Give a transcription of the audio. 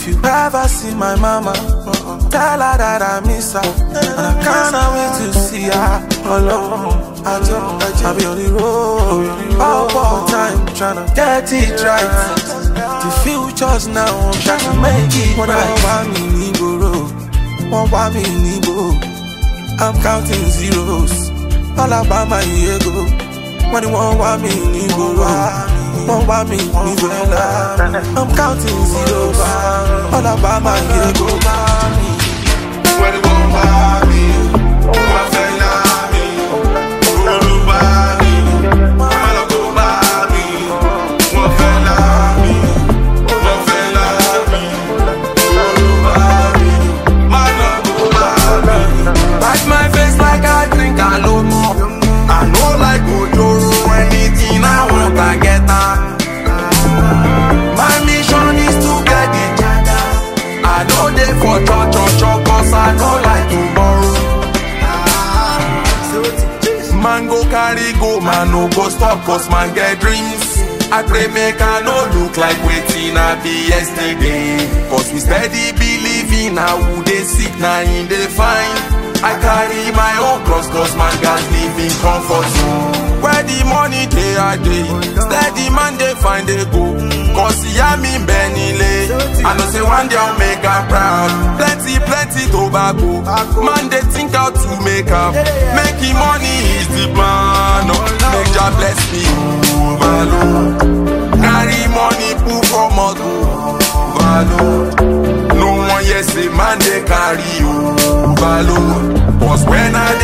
If you ever see my mama, tell her that I miss her, and I can't wait to see her alone. I'll be on the road all time, tryna get it right. The future's now, I'm trying to make it right. I'm counting zeros, all about my ego. When you want me, won't want me, I'm counting zeros, all about my ego. When you want me, man go carry go, man no go stop, cause man get dreams. I pray make I no look like waiting I be yesterday. Cause we steady believing how who they sick now in they fine. I carry my own cross, cause man got live in comfort zone. Where the money they are day, steady man they find they go. Cause yeah me Benile, I know say one day I'll make her proud. Plenty tobacco, man they think how to make up. Making money is the plan, make Jah bless me overload. Carry money pull from moto overload. No one yes say man they carry overload. Cause when I